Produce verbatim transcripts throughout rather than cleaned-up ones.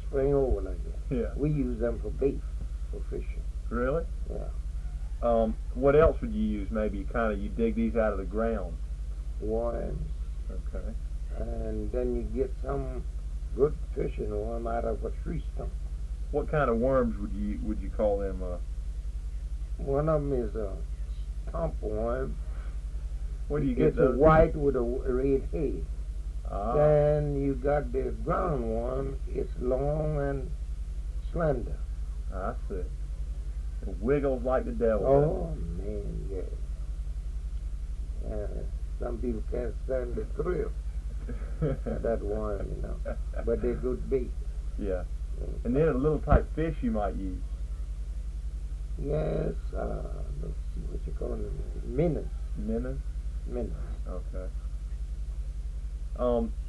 spring over like that. Yeah. We use them for bait, for fishing. Really? Yeah. Um, what else would you use? Maybe kind of you dig these out of the ground. Worms. Okay. And then you get some good fishing worm out of a tree stump. What kind of worms would you would you call them? Uh, One of them is a stump worm. where do you get It's those? a white with a red head. Ah. Then you got the ground worm. It's long and slender. I see. It wiggles like the devil. Oh man, yeah. Yeah. Some people can't stand the thrill of that worm, you know. But they're good bait. Yeah. And then a little type fish you might use. Yes, uh, let's see what you call them. Minnows. Minnows? Minnows. Okay. Um.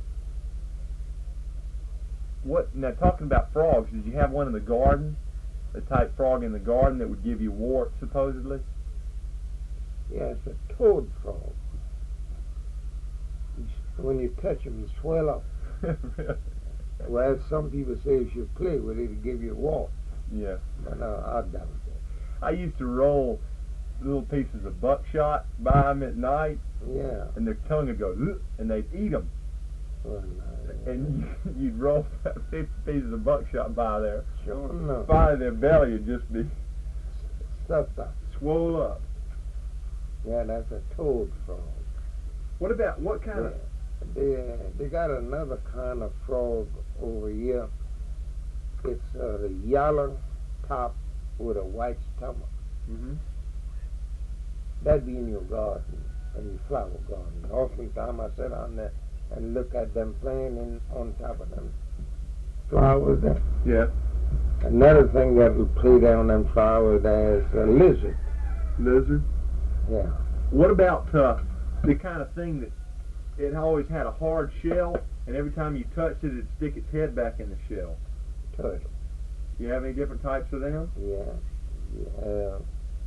What now? Talking about frogs, did you have one in the garden? The type frog in the garden that would give you warts, supposedly? Yeah, it's a toad frog. He's, when you touch him, he swell up. Well, some people say if you play with it, it'll give you a wart. Yeah. But uh, I doubt that. I used to roll little pieces of buckshot by them at night, Yeah. and their tongue would go, "Ugh," and they'd eat them. Well, no, And you'd roll fifty pieces of buckshot by there. sure enough. Finally, their belly would just be Stuffed up. swole up. Yeah, that's a toad frog. What about, what kind of... They, they, they got another kind of frog over here. It's uh, the yellow top with a white stomach. Mm-hmm. That'd be in your garden, in your flower garden. Oftentimes I sit on there and look at them playing in, on top of them flowers there. Yeah. Another thing that will play down them flowers there is a lizard. Lizard? Yeah. What about uh, the kind of thing that it always had a hard shell, and every time you touched it, it'd stick its head back in the shell? Turtle. You have any different types of them? Yeah. You have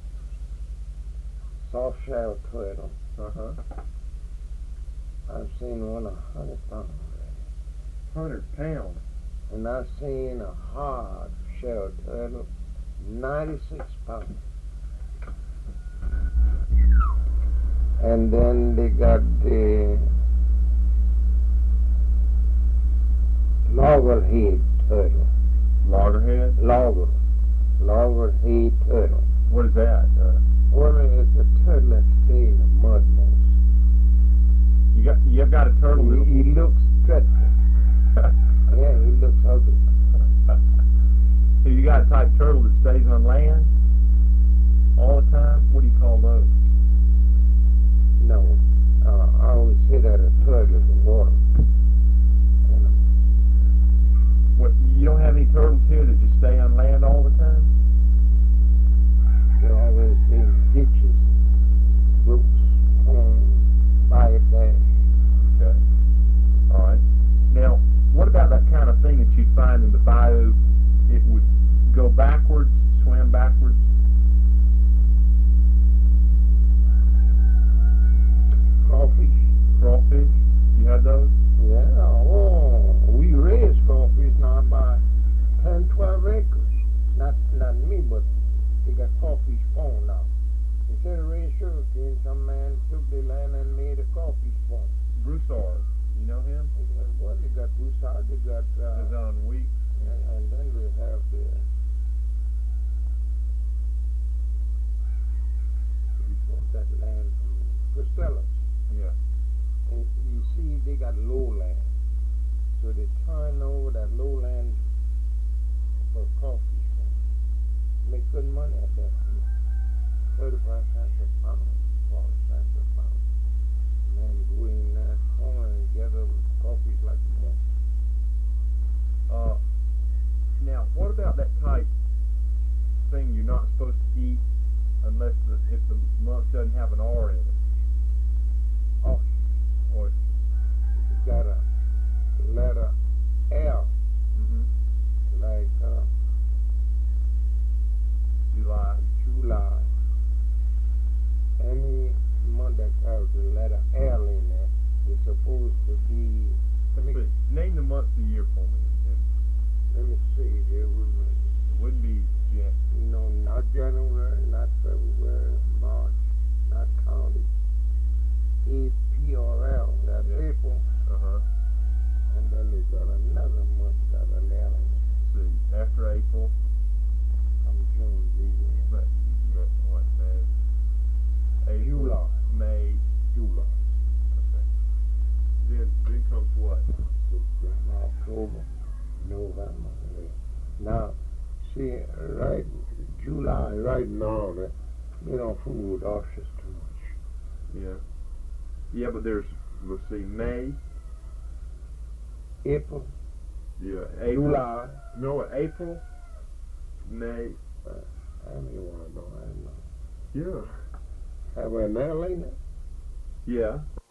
soft shell turtle. Uh-huh. I've seen one a hundred pounds already. Hundred pounds. And I've seen a hard shell turtle, ninety-six pounds. And then they got the loggerhead turtle. Loggerhead? Logger. Loggerhead turtle. What is that? Uh, Well, it's a turtle that stays in the mud most. you got you've got a turtle that He, he looks dreadful. Yeah, he looks ugly. Have you got a type turtle that stays on land all the time? What do you call those? No. Uh, I always say that a turtle is in water. You know. What, you don't have any turtles here that just stay on land all the time? They always in ditches, brooks, ponds, fire dash. Okay. All right. Now, what about that kind of thing that you find in the bayou? It would go backwards, swim backwards. Crawfish. Crawfish. You have those? Yeah, oh, we raise crawfish now by ten, twelve acres. Not not me, but they got crawfish pond now. Instead of raising sugar cane, some man took the land and made a crawfish pond. Broussard. You know him? Well, they got Broussard, they got, Lives uh, on Weeks. and, and then we have the see, right, July, right now, that, you don't fool with horses too much. Yeah. Yeah, but there's, let's see, May. April, Yeah, April. July. No, April, May. Uh, I don't even want to know. I don't know. Yeah. Have we an L in it? Yeah.